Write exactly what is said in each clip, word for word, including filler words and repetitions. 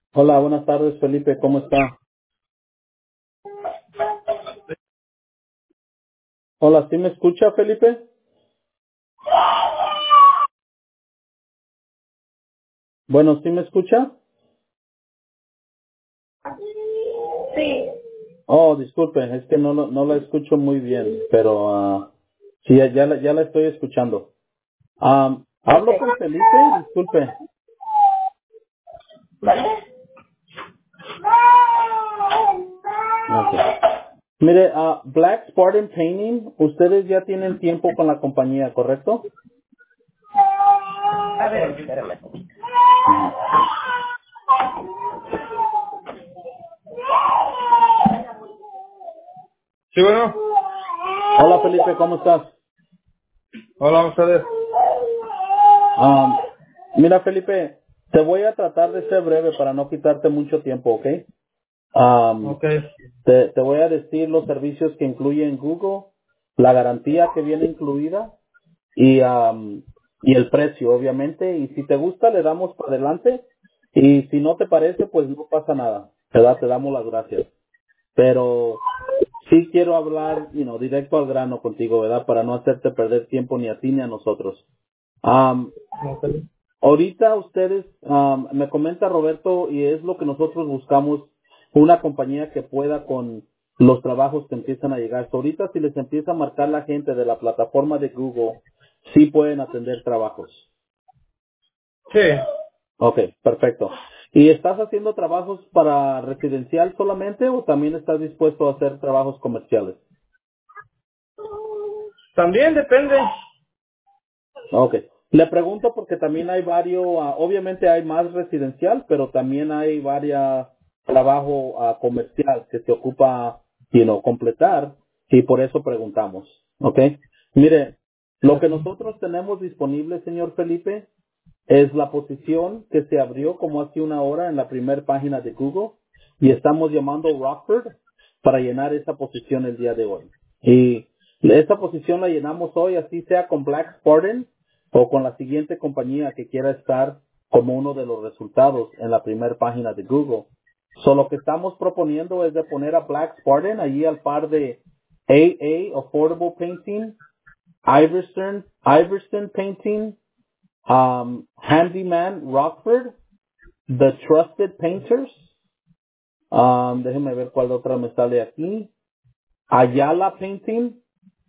Hola, buenas tardes, Felipe, ¿cómo está? Hola, ¿sí me escucha, Felipe? Bueno, ¿sí me escucha? Sí. Oh, disculpe, es que no, lo- no la escucho muy bien, pero ah, sí, ya, ya, la, ya la estoy escuchando. Am, Ok. ¿Hablo con Felipe? Disculpe. ¿Vale? Ok. Mire, ah, Black Spartan Painting, ustedes ya tienen tiempo con la compañía, ¿correcto? A ver, espérame. Ujú. Sí, bueno. Hola, Felipe, ¿cómo estás? Hola, ustedes. Am, mira, Felipe, te voy a tratar de ser breve para no quitarte mucho tiempo, ¿ok? Am, Ok. te, te voy a decir los servicios que incluyen Google, la garantía que viene incluida y, am, y el precio, obviamente. Y si te gusta, le damos para adelante. Y si no te parece, pues no pasa nada. ¿Verdad? Te damos las gracias. Pero sí quiero hablar, you know, directo al grano contigo, ¿verdad? Para no hacerte perder tiempo ni a ti ni a nosotros. Am, Ok. Ahorita ustedes, am, me comenta Roberto, y es lo que nosotros buscamos, una compañía que pueda con los trabajos que empiezan a llegar. So, ahorita si les empieza a marcar la gente de la plataforma de Google, sí pueden atender trabajos. Sí. Ok, perfecto. ¿Y estás haciendo trabajos para residencial solamente o también estás dispuesto a hacer trabajos comerciales? También depende. Ok. Le pregunto porque también hay varios, ah, obviamente hay más residencial, pero también hay varias trabajo ah, comercial que se ocupa, you know, completar y por eso preguntamos. Ok. Mire, lo que nosotros tenemos disponible, señor Felipe, es la posición que se abrió como hace una hora en la primera página de Google y estamos llamando Rockford para llenar esa posición el día de hoy. Y esa posición la llenamos hoy, así sea con Black Spartan o con la siguiente compañía que quiera estar como uno de los resultados en la primera página de Google. So, lo que estamos proponiendo es de poner a Black Spartan allí al par de A A Affordable Painting, Iverson, Iverson Painting, um, Handyman Rockford, The Trusted Painters, um, déjenme ver cuál otra me sale aquí, Ayala Painting,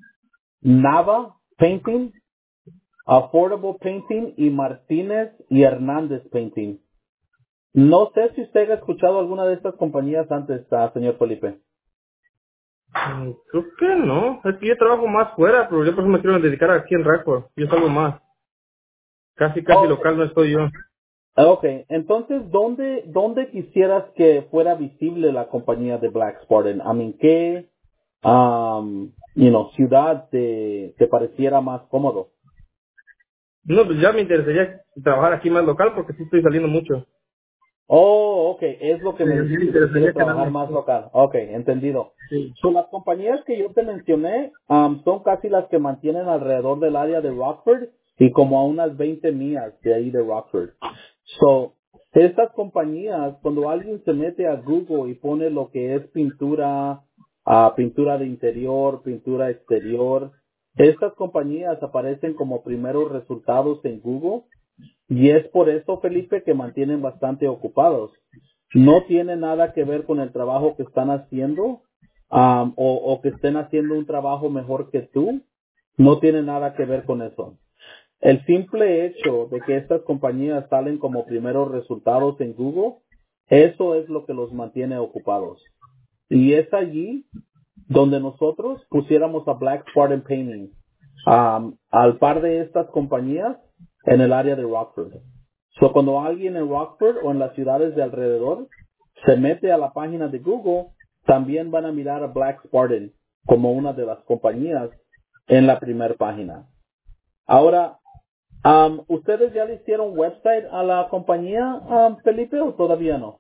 Nava Painting, Affordable Painting y Martínez y Hernández Painting. No sé si usted ha escuchado alguna de estas compañías antes, ah, señor Felipe. Mm, Creo que no. Es que yo trabajo más fuera, pero yo por eso me quiero dedicar aquí en Rackford. Yo salgo más. Casi, casi Oh, local no estoy yo. ok, entonces, ¿dónde, ¿dónde quisieras que fuera visible la compañía de Black Spartan? I mean, ¿qué um, you know, ciudad te, te pareciera más cómodo? No, pues ya me interesaría trabajar aquí más local porque sí estoy saliendo mucho. Oh, ok, es lo que Sí, me sí me dijiste, que quieres interesaría quedarme trabajar más aquí. local. Ok, entendido. Sí. So, las compañías que yo te mencioné um, son casi las que mantienen alrededor del área de Rockford y como a unas veinte millas de ahí de Rockford. So, estas compañías, cuando alguien se mete a Google y pone lo que es pintura, ah, pintura de interior, pintura exterior, estas compañías aparecen como primeros resultados en Google. Y es por eso, Felipe, que mantienen bastante ocupados. No tiene nada que ver con el trabajo que están haciendo am, o, o que estén haciendo un trabajo mejor que tú. No tiene nada que ver con eso. El simple hecho de que estas compañías salen como primeros resultados en Google, eso es lo que los mantiene ocupados. Y es allí donde nosotros pusiéramos a Black Spartan Painting um, al par de estas compañías en el área de Rockford. So, cuando alguien en Rockford o en las ciudades de alrededor se mete a la página de Google, también van a mirar a Black Spartan como una de las compañías en la primera página. Ahora, um, ¿ustedes ya le hicieron website a la compañía, um, Felipe, o todavía no?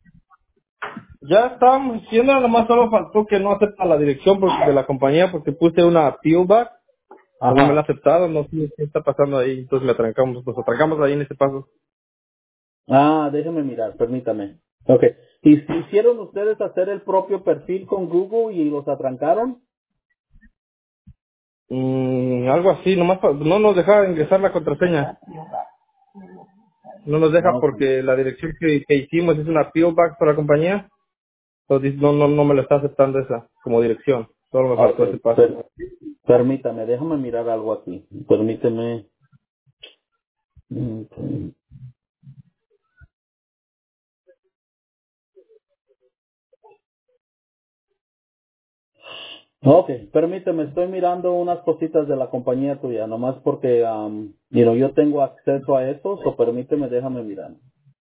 Ya estábamos haciendo, nomás solo faltó que no acepta la dirección porque- de la compañía porque puse una P O Box, pero no me la Ajá. ha aceptado, no sé qué está pasando ahí, entonces me atrancamos, nos atrancamos ahí en ese paso. Ah, déjeme mirar, permítame. Ok. ¿Y si hicieron ustedes hacer el propio perfil con Google y los atrancaron? Mm, algo así, nomás pa- no nos deja ingresar la contraseña. No nos deja Ok. porque la dirección que, que hicimos es una P O Box para la compañía. Entonces no, no, no me lo está aceptando esa como dirección. Solo me Ok. faltó ese paso. Per- permítame, déjame mirar algo aquí. Permíteme. Ok. Ok, permíteme, estoy mirando unas cositas de la compañía tuya, nomás porque um, you know, yo tengo acceso a eso, o permíteme, déjame mirar.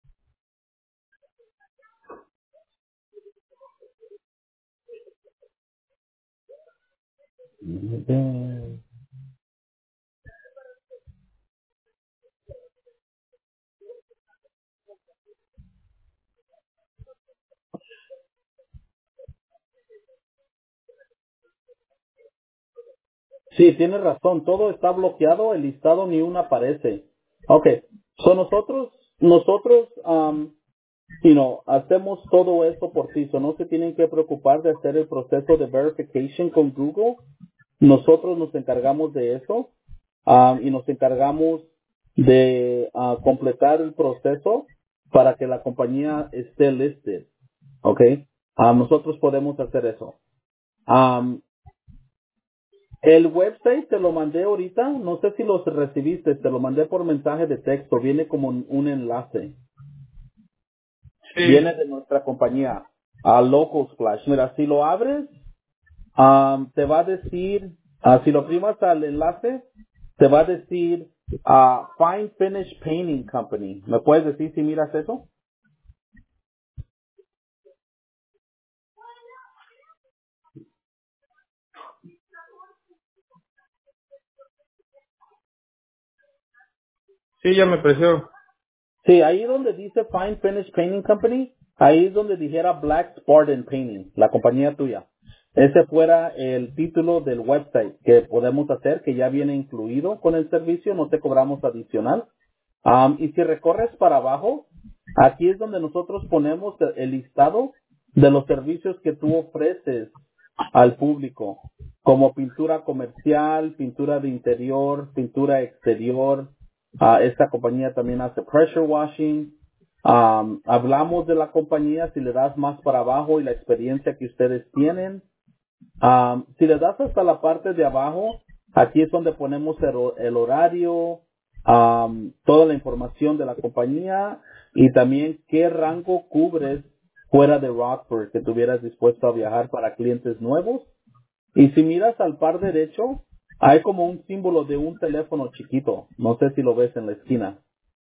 Sí, tienes razón, todo está bloqueado, el listado ni uno aparece. Ok, so nosotros, nosotros, um, you know, hacemos todo esto por ti, so no se tienen que preocupar de hacer el proceso de verification con Google. Nosotros nos encargamos de eso, ah, y nos encargamos de ah, completar el proceso para que la compañía esté listed. ¿Ok? Ah, nosotros podemos hacer eso. Am, el website te lo mandé ahorita, no sé si los recibiste, te lo mandé por mensaje de texto, viene como un, un enlace. Sí, Viene de nuestra compañía, a Local Splash. Mira, si lo abres, Um, te va a decir, ah, si lo primas al enlace, te va a decir ah, Fine Finish Painting Company. ¿Me puedes decir si miras eso? sí, ya me pareció. Sí, ahí donde dice Fine Finish Painting Company, ahí es donde dijera Black Spartan Painting, la compañía tuya. Ese fuera el título del website que podemos hacer, que ya viene incluido con el servicio, no te cobramos adicional. Um, y si recorres para abajo, aquí es donde nosotros ponemos el el listado de los servicios que tú ofreces al público, como pintura comercial, pintura de interior, pintura exterior. Ah, esta compañía también hace pressure washing. Um, hablamos de la compañía si le das más para abajo y la experiencia que ustedes tienen. Um, si le das hasta la parte de abajo, aquí es donde ponemos el, ho- el horario, um, toda la información de la compañía y también qué rango cubres fuera de Rockford que tuvieras dispuesto a viajar para clientes nuevos. Y si miras al par derecho, hay como un símbolo de un teléfono chiquito. No sé si lo ves en la esquina.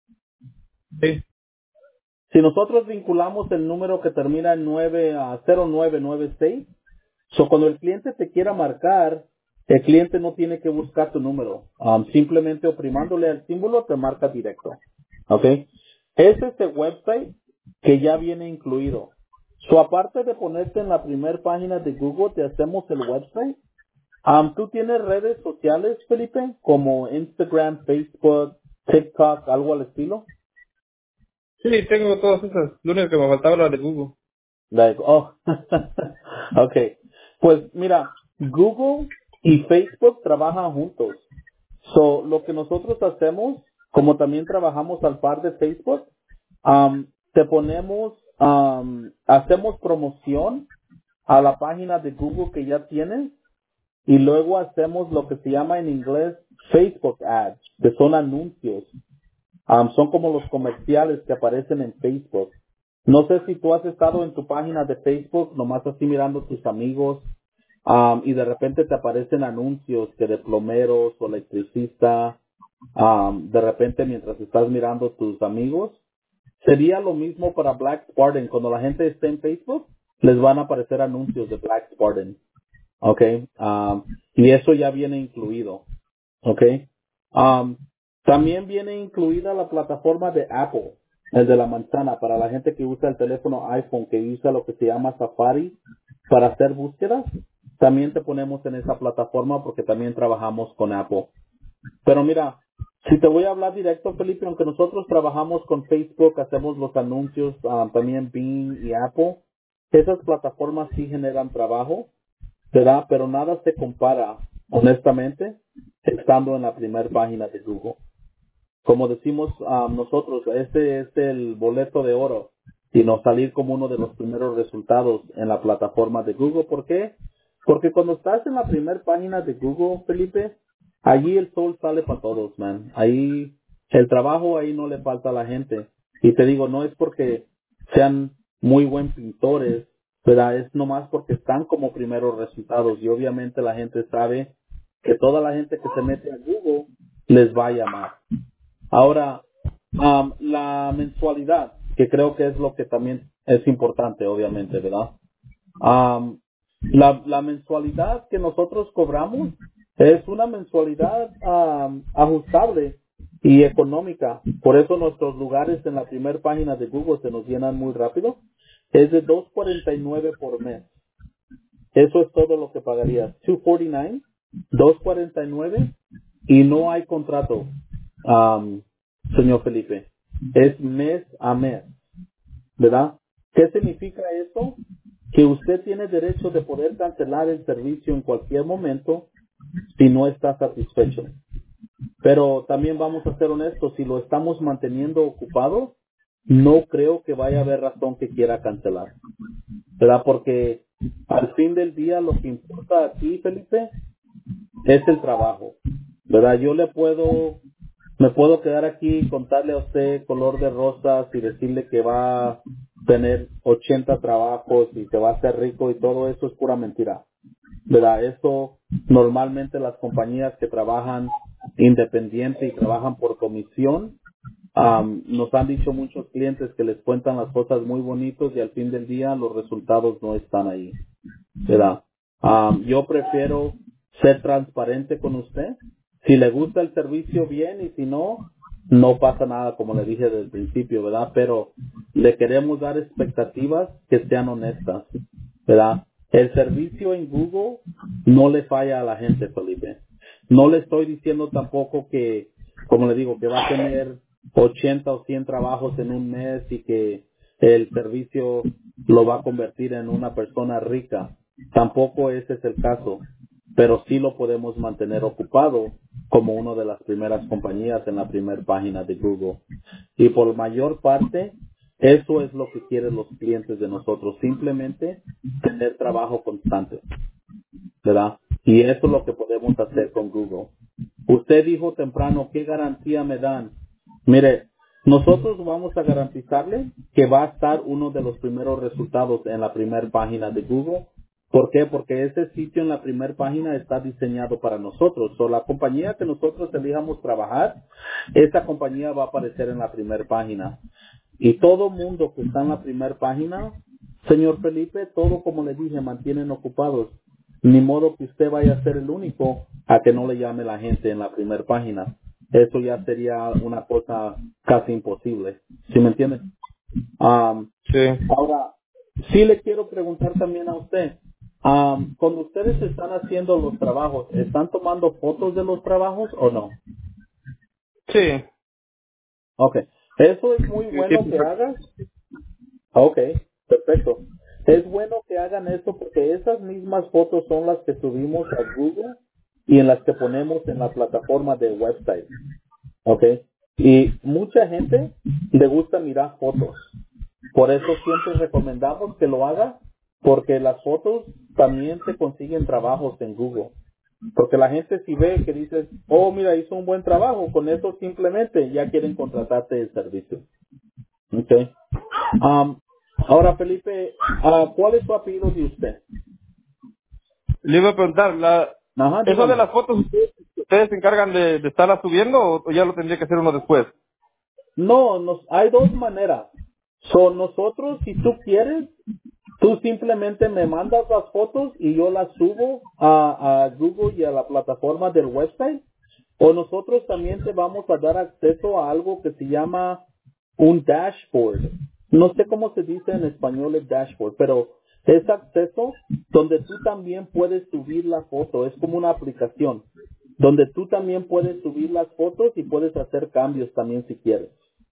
Sí, Si nosotros vinculamos el número que termina en nueve a cero nueve nueve seis, so cuando el cliente te quiera marcar, el cliente no tiene que buscar tu número. Um, simplemente oprimándole al símbolo te marca directo. ¿Ok? Es este website que ya viene incluido. So aparte de ponerte en la primera página de Google, te hacemos el website. Um, ¿Tú tienes redes sociales, Felipe? Como Instagram, Facebook, TikTok, algo al estilo. sí, tengo todas esas. Lo único que me faltaba era de Google. Like, oh, okay. Pues mira, Google y Facebook trabajan juntos. So, lo que nosotros hacemos, como también trabajamos al par de Facebook, um, te ponemos, um, hacemos promoción a la página de Google que ya tienes y luego hacemos lo que se llama en inglés Facebook Ads, que son anuncios. Um, son como los comerciales que aparecen en Facebook. No sé si tú has estado en tu página de Facebook, nomás así mirando tus amigos, um, y de repente te aparecen anuncios que de plomeros o electricista, um, de repente mientras estás mirando tus amigos. Sería lo mismo para Black Spartan. Cuando la gente esté en Facebook, les van a aparecer anuncios de Black Spartan. Okay. Um, y eso ya viene incluido. ¿Ok? Um, también viene incluida la plataforma de Apple, el de la manzana, para la gente que usa el teléfono iPhone, que usa lo que se llama Safari para hacer búsquedas. También te ponemos en esa plataforma porque también trabajamos con Apple. Pero mira, Si te voy a hablar directo, Felipe, aunque nosotros trabajamos con Facebook, hacemos los anuncios, ah, también Bing y Apple, esas plataformas sí generan trabajo, ¿verdad? Pero nada se compara, honestamente, estando en la primera página de Google. Como decimos ah, nosotros, este es el boleto de oro y nos salir como uno de los primeros resultados en la plataforma de Google. ¿Por qué? Porque cuando estás en la primera página de Google, Felipe, allí el sol sale para todos, man. Ahí el trabajo ahí no le falta a la gente. Y te digo, no es porque sean muy buen pintores, ¿verdad? Es nomás porque están como primeros resultados y obviamente la gente sabe que toda la gente que se mete a Google les va a llamar. Ahora, am, la mensualidad, que creo que es lo que también es importante, obviamente, ¿verdad? Am, la, la mensualidad que nosotros cobramos es una mensualidad am, ajustable y económica. Por eso nuestros lugares en la primera página de Google se nos llenan muy rápido. Es de dos cuarenta y nueve por mes. Eso es todo lo que pagarías. dos cuarenta y nueve, dos cuarenta y nueve y no hay contrato, am, señor Felipe. Es mes a mes, ¿verdad? ¿Qué significa eso? Que usted tiene derecho de poder cancelar el servicio en cualquier momento si no está satisfecho. Pero también vamos a ser honestos, si lo estamos manteniendo ocupado, no creo que vaya a haber razón que quiera cancelar. ¿Verdad? Porque al fin del día lo que importa aquí, Felipe, es el trabajo. ¿Verdad? Yo le puedo, me puedo quedar aquí y contarle a usted color de rosas y decirle que va a tener ochenta trabajos y que va a ser rico y todo eso es pura mentira. ¿Verdad? Eso normalmente las compañías que trabajan independiente y trabajan por comisión, Am, nos han dicho muchos clientes que les cuentan las cosas muy bonitos y al fin del día los resultados no están ahí, ¿verdad? Am, yo prefiero ser transparente con usted. Si le gusta el servicio, bien, y si no, no pasa nada, como le dije desde el principio, ¿verdad? Pero le queremos dar expectativas que sean honestas, ¿verdad? El servicio en Google no le falla a la gente, Felipe. No le estoy diciendo tampoco que, como le digo, que va a tener ochenta o cien trabajos en un mes y que el servicio lo va a convertir en una persona rica. Tampoco ese es el caso, pero sí lo podemos mantener ocupado como una de las primeras compañías en la primera página de Google. Y por mayor parte, eso es lo que quieren los clientes de nosotros, simplemente tener trabajo constante, ¿verdad? Y eso es lo que podemos hacer con Google. Usted dijo temprano, ¿qué garantía me dan? Mire, nosotros vamos a garantizarle que va a estar uno de los primeros resultados en la primera página de Google. ¿Por qué? Porque ese sitio en la primera página está diseñado para nosotros. O la compañía que nosotros elijamos trabajar, esa compañía va a aparecer en la primera página. Y todo mundo que está en la primera página, señor Felipe, todo como le dije, mantienen ocupados. Ni modo que usted vaya a ser el único a que no le llame la gente en la primera página. Eso ya sería una cosa casi imposible. ¿Sí me entiende? Am, Sí. ahora, sí le quiero preguntar también a usted. am, cuando ustedes están haciendo los trabajos, ¿están tomando fotos de los trabajos o no? Sí. Ok. Eso es muy Sí, sí, bueno que hagas. Ok, perfecto. Es bueno que hagan esto porque esas mismas fotos son las que subimos a Google y en las que ponemos en la plataforma de website. Ok. Y mucha gente le gusta mirar fotos. Por eso siempre recomendamos que lo haga porque las fotos también te consiguen trabajos en Google. Porque la gente si ve que dices, oh, mira, hizo un buen trabajo, con eso simplemente ya quieren contratarte el servicio. Okay. Am, ahora, Felipe, ah, ¿cuál es su apellido de usted? Le iba a preguntar, la, Ajá, ¿eso de dígame. las fotos ustedes, ustedes se encargan de, de estarlas subiendo o, o ya lo tendría que hacer uno después? No, nos, hay dos maneras. Son nosotros, si tú quieres, tú simplemente me mandas las fotos y yo las subo a, a Google y a la plataforma del website. O nosotros también te vamos a dar acceso a algo que se llama un dashboard. No sé cómo se dice en español el dashboard, pero es acceso donde tú también puedes subir la foto. Es como una aplicación. donde tú también puedes subir las fotos y puedes hacer cambios también si quieres.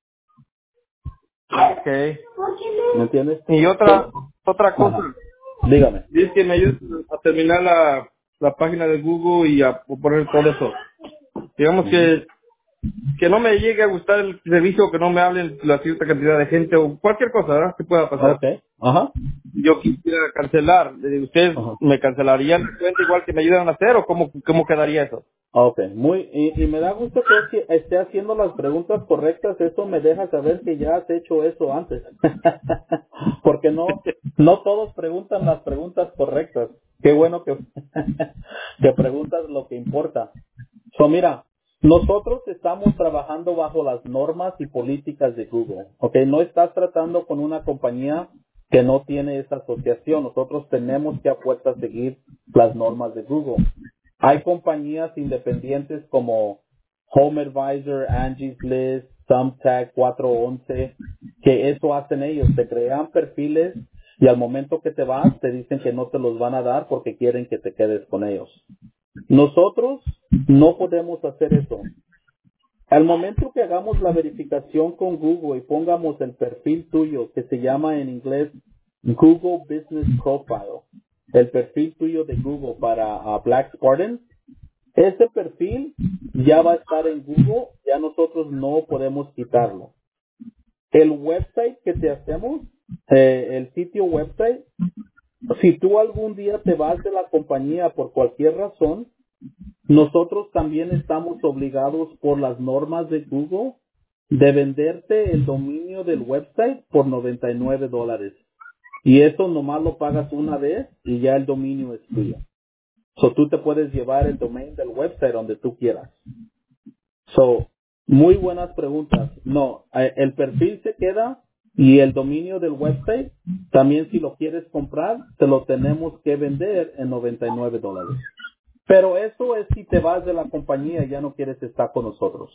Okay. ¿Me entiendes? Y otra, So, otra cosa. ajá. Dígame. Dice que me ayudes a terminar la, la página de Google y a poner todo eso. Digamos Ujú. que, que no me llegue a gustar el servicio, que no me hablen la cierta cantidad de gente o cualquier cosa, ¿verdad? Que pueda pasar. Okay. Ajá. Yo quisiera cancelar. Le digo, ¿ustedes Ajá. me cancelarían la cuenta igual que me ayudan a hacer o cómo, cómo quedaría eso? Ok, muy, y, y me da gusto que haci- esté haciendo las preguntas correctas, eso me deja saber que ya has hecho eso antes. Porque no, no todos preguntan las preguntas correctas. Qué bueno que, que preguntas lo que importa. So, mira, nosotros estamos trabajando bajo las normas y políticas de Google, ¿ok? No estás tratando con una compañía que no tiene esa asociación. Nosotros tenemos que a fuerza seguir las normas de Google. Hay compañías independientes como Home Advisor, Angie's List, Thumbtack cuatrocientos once, que eso hacen ellos. Te crean perfiles y al momento que te vas te dicen que no te los van a dar porque quieren que te quedes con ellos. Nosotros no podemos hacer eso. Al momento que hagamos la verificación con Google y pongamos el perfil tuyo, que se llama en inglés Google Business Profile, el perfil tuyo de Google para uh, Black Spartan, ese perfil ya va a estar en Google, ya nosotros no podemos quitarlo. El website que te hacemos, eh, el sitio website, si tú algún día te vas de la compañía por cualquier razón, nosotros también estamos obligados por las normas de Google de venderte el dominio del website por noventa y nueve dólares. Y eso nomás lo pagas una vez y ya el dominio es tuyo. So tú te puedes llevar el domain del website donde tú quieras. So, muy buenas preguntas. No, eh, el perfil se queda y el dominio del website, también si lo quieres comprar, te lo tenemos que vender en noventa y nueve dólares. Pero eso es si te vas de la compañía y ya no quieres estar con nosotros.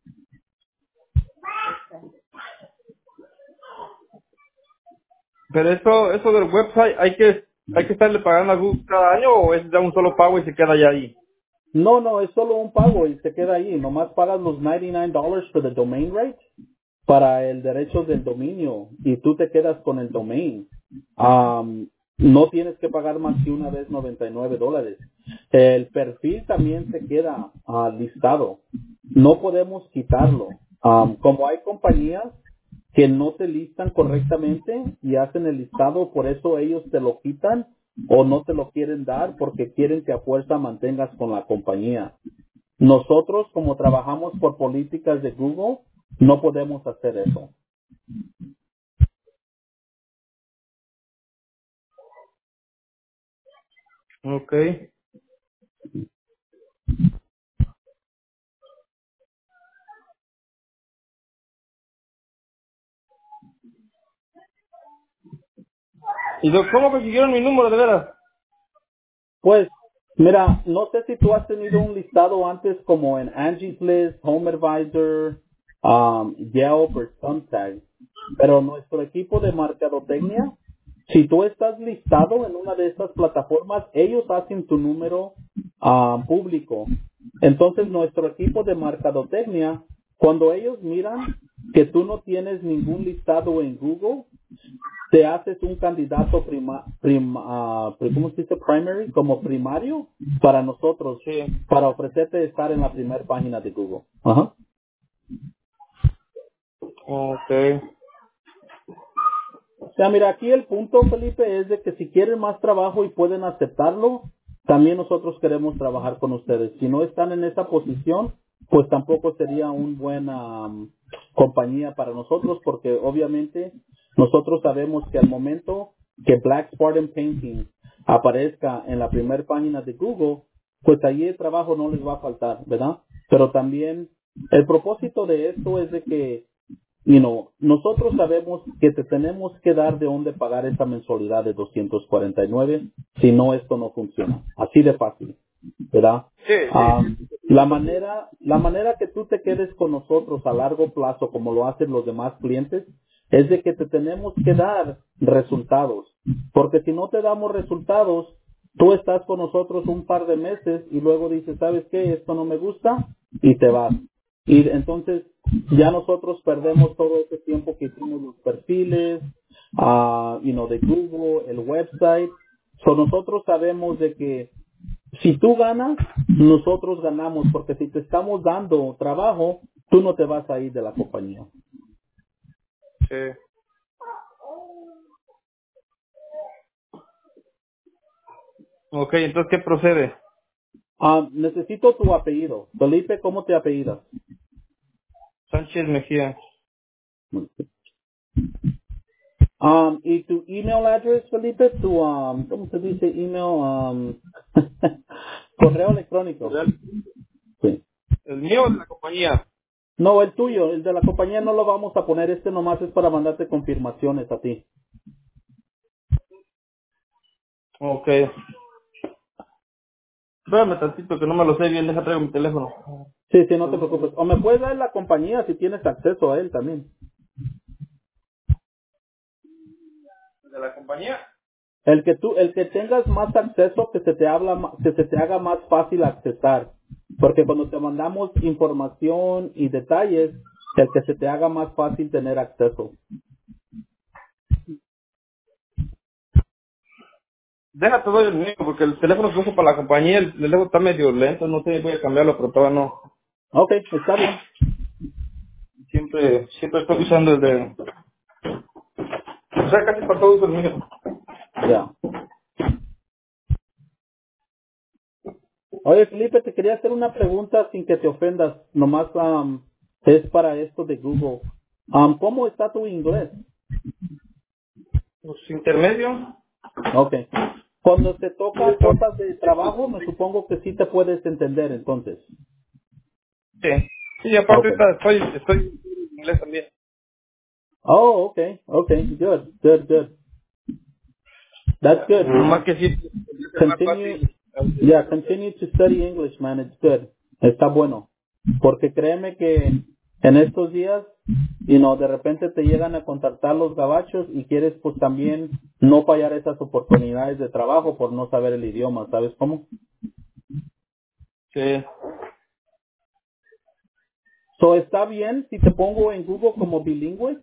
Pero eso, eso del website, ¿hay que, hay que estarle pagando a Google cada año o es de un solo pago y se queda ya ahí? No, no, es solo un pago y se queda ahí. Nomás pagas los noventa y nueve dólares por el domain rate para el derecho del dominio y tú te quedas con el domain. Am, no tienes que pagar más que una vez noventa y nueve dólares. El perfil también se queda ah, listado. No podemos quitarlo. Am, como hay compañías que no te listan correctamente y hacen el listado, por eso ellos te lo quitan o no te lo quieren dar porque quieren que a fuerza mantengas con la compañía. Nosotros, como trabajamos por políticas de Google, no podemos hacer eso. Okay. ¿Y lo- cómo consiguieron mi número de veras? Pues, mira, no sé si tú has tenido un listado antes como en Angie's List, Home Advisor, um, Yelp o Thumbtack, pero nuestro equipo de mercadotecnia, si tú estás listado en una de estas plataformas, ellos hacen tu número ah, público. Entonces, nuestro equipo de mercadotecnia, cuando ellos miran que tú no tienes ningún listado en Google, te haces un candidato prima, prima, ah, pri- ¿cómo se dice? Primary, como primario para nosotros, Sí. para ofrecerte estar en la primera página de Google. Ajá. Okay. O sea, mira, aquí el punto, Felipe, es de que si quieren más trabajo y pueden aceptarlo, también nosotros queremos trabajar con ustedes. Si no están en esa posición, pues tampoco sería una buena um, compañía para nosotros, porque obviamente nosotros sabemos que al momento que Black Spartan Painting aparezca en la primera página de Google, pues allí el trabajo no les va a faltar, ¿verdad? Pero también el propósito de esto es de que you know, nosotros sabemos que te tenemos que dar de dónde pagar esa mensualidad de doscientos cuarenta y nueve, si no esto no funciona. Así de fácil, ¿verdad? Sí, Ah, sí. la manera, la manera que tú te quedes con nosotros a largo plazo, como lo hacen los demás clientes, es de que te tenemos que dar resultados. Porque si no te damos resultados, Tú estás con nosotros un par de meses y luego dices, ¿sabes qué? Esto no me gusta y te vas. Y entonces ya nosotros perdemos todo ese tiempo que hicimos los perfiles, ah, you know, de Google, el website. So nosotros sabemos de que si tú ganas, nosotros ganamos, porque si te estamos dando trabajo, tú no te vas a ir de la compañía. Sí. Ok, entonces, ¿qué procede? Ah, necesito tu apellido. Felipe, ¿cómo te apellidas? Sánchez Mejía. Um, y tu email address, Felipe, tu, um, ¿cómo se dice email? Um, correo electrónico. ¿El Sí. el mío o de la compañía? No, el tuyo, el de la compañía no lo vamos a poner, este nomás es para mandarte confirmaciones a ti. Ok. Espérame tantito que no me lo sé bien, deja traigo mi teléfono. Sí, sí, no te preocupes. O me puedes dar la compañía si tienes acceso a él también. ¿De la compañía? El que tú, el que tengas más acceso, que se te habla, ma- que se te haga más fácil accesar. Porque cuando te mandamos información y detalles, el que se te haga más fácil tener acceso. Déjate doy el mío, porque el teléfono que uso para la compañía, el teléfono está medio lento, no sé, voy a cambiarlo, pero todavía no. Ok, está bien. Siempre, siempre estoy usando el de... O sea, casi para todo uso el mío. Ya. Oye, Felipe, te quería hacer una pregunta sin que te ofendas. Nomás um, es para esto de Google. Um, ¿Cómo está tu inglés? Pues intermedio. Ok. Cuando te Sí, toca cosas de trabajo, me supongo que sí te puedes entender, entonces. sí, aparte Ok. ahorita estoy, estoy en inglés también. Oh, okay, okay, good, good, good. That's good. Más que sí, es más Continue, fácil. yeah, continue to study English, man. It's good. Está bueno. Porque créeme que en estos días, you know, de repente te llegan a contactar los gabachos y quieres pues también no fallar esas oportunidades de trabajo por no saber el idioma, ¿sabes cómo? Sí. So, ¿está bien si te pongo en Google como bilingüe?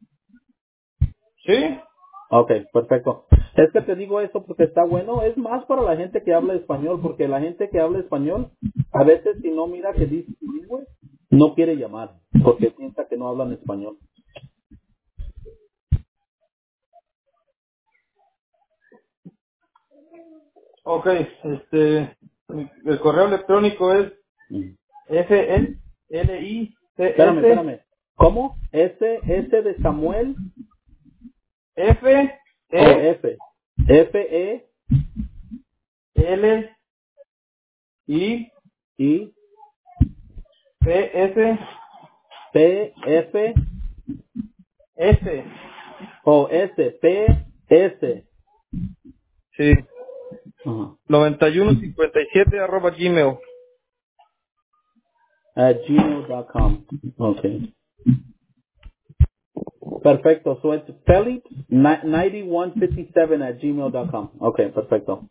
¿Sí? Ok, perfecto. Es que te digo eso porque está bueno. Es más para la gente que habla español, porque la gente que habla español, a veces si no mira que dice bilingüe, no quiere llamar, porque piensa que no hablan español. Ok, este, el correo electrónico es Mm. F L I C Espérame, S espérame. ¿Cómo? S, S de Samuel F o E F. F, E, L I I, C S P, F S. o S, P, S. Sí. Ajá. noventa y uno cincuenta y siete arroba gmail. At gmail punto com. Okay. Perfecto. So it's Felix ninety-one fifty-seven at gmail punto com. Okay, perfecto.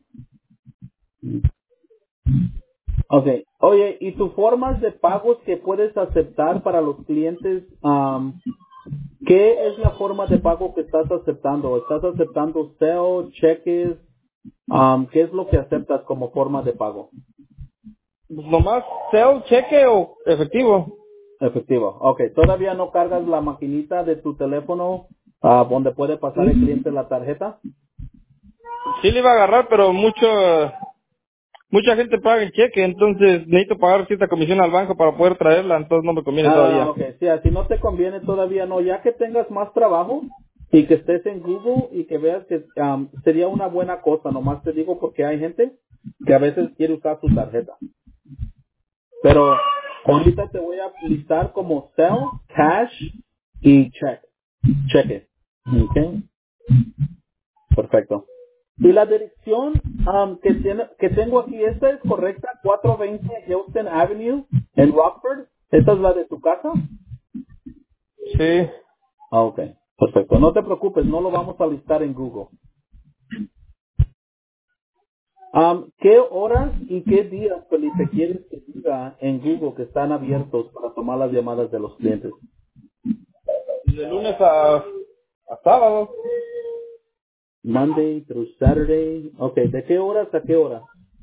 Okay. Oye, ¿y tus formas de pagos que puedes aceptar para los clientes? um, ¿Qué es la forma de pago que estás aceptando? ¿Estás aceptando S E O, cheques? Um, ¿Qué es lo que aceptas como forma de pago? Pues nomás, ¿sell, cheque o efectivo? Efectivo. Okay. ¿Todavía no cargas la maquinita de tu teléfono ah, donde puede pasar el cliente la tarjeta? Sí le iba a agarrar, pero mucho, mucha gente paga en cheque, entonces necesito pagar cierta comisión al banco para poder traerla, entonces no me conviene Ah, todavía. ok. Sí, así no te conviene todavía, no. Ya que tengas más trabajo y que estés en Google y que veas que um, sería una buena cosa. Nomás te digo porque hay gente que a veces quiere usar su tarjeta. Pero ahorita te voy a listar como sell, cash y check. Cheque. Ok. Perfecto. Y la dirección um, que, tiene, que tengo aquí, esta es correcta, cuatrocientos veinte Houston Avenue en Rockford. ¿Esta es la de tu casa? Sí. Ah, ok. Perfecto. No te preocupes, no lo vamos a listar en Google. Um, ¿Qué horas y qué días, Felipe, quieres que diga en Google que están abiertos para tomar las llamadas de los clientes? De lunes a, a sábado. Monday through Saturday. Ok, ¿de qué horas a qué hora?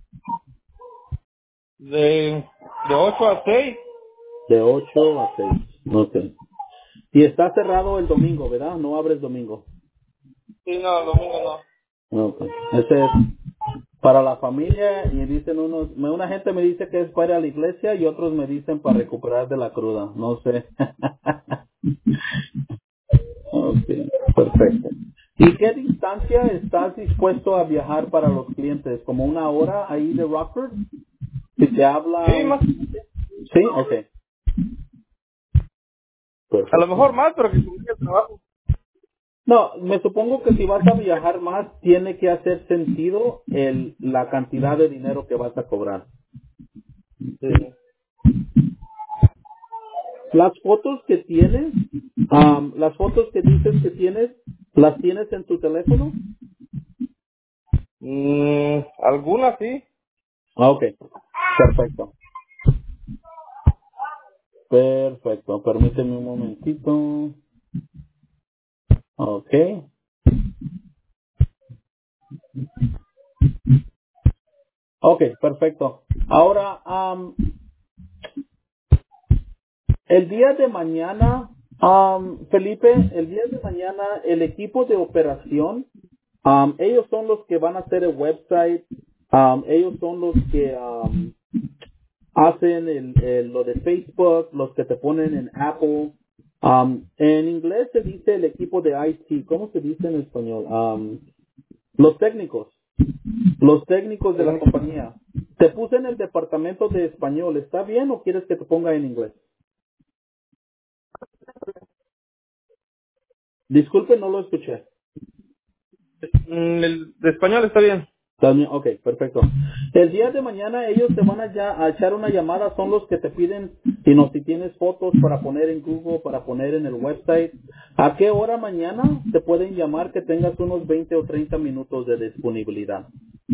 De, de ocho a seis. De ocho a seis. Ok. Y está cerrado el domingo, ¿verdad? No abres domingo. Sí, no, domingo no. Ok. Ese es para la familia y dicen unos, me- una gente me dice que es para ir a la iglesia y otros me dicen para recuperar de la cruda. No sé. Ok, perfecto. ¿Y qué distancia estás dispuesto a viajar para los clientes? ¿Como una hora ahí de Rockford? Si te habla Sí, un más. cliente. Sí, ok, A lo perfecto. mejor más, pero que consiga el trabajo. No, me supongo que si vas a viajar más, tiene que hacer sentido el, la cantidad de dinero que vas a cobrar. Sí. Las fotos que tienes, am, las fotos que dices que tienes, ¿las tienes en tu teléfono? Mm, algunas sí. Ah, ok, perfecto. Perfecto, permíteme un momentito. Ok. Ok, perfecto. Ahora, am, el día de mañana, am, Felipe, el día de mañana, el equipo de operación, am, ellos son los que van a hacer el website, am, ellos son los que am, hacen el, el- lo de Facebook, los que te ponen en Apple. Am, en inglés se dice el equipo de I T, ¿cómo se dice en español? Am, los técnicos. Los técnicos de la compañía. Te puse en el departamento de español. ¿Está bien o quieres que te ponga en inglés? Disculpe, no lo escuché. Mm, el de español está bien. También, ok, perfecto. El día de mañana ellos te van a, ya, a echar una llamada, son los que te piden, si no, si tienes fotos para poner en Google, para poner en el website. ¿A qué hora mañana te pueden llamar que tengas unos veinte o treinta minutos de disponibilidad?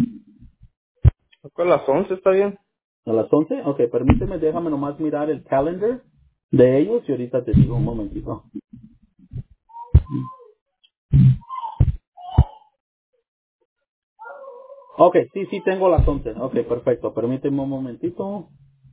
¿A las once está bien? ¿A las once? Ok, permíteme, déjame nomás mirar el calendar de ellos y ahorita te digo un momentito. Ok, sí, sí, tengo las once. Ok, perfecto. Permíteme un momentito.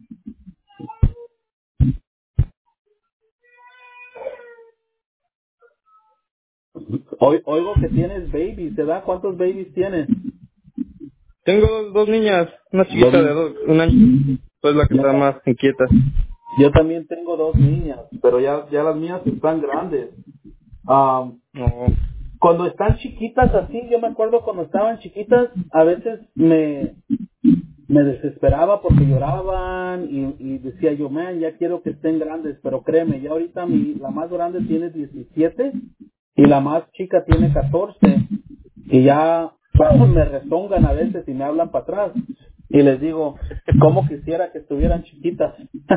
Oi- oigo que tienes babies, ¿verdad? ¿Cuántos babies tienes? Tengo dos, dos niñas. Una Dos. chiquita de dos, un año. Pues la que Yo, está más inquieta. yo también tengo dos niñas, pero ya, ya las mías están grandes. Am, No. cuando están chiquitas así, yo me acuerdo cuando estaban chiquitas, a veces me, me desesperaba porque lloraban y, y decía yo, man, ya quiero que estén grandes, pero créeme, ya ahorita mi, la más grande tiene diecisiete y la más chica tiene catorce y ya me rezongan a veces y me hablan para atrás y les digo, ¿cómo quisiera que estuvieran chiquitas?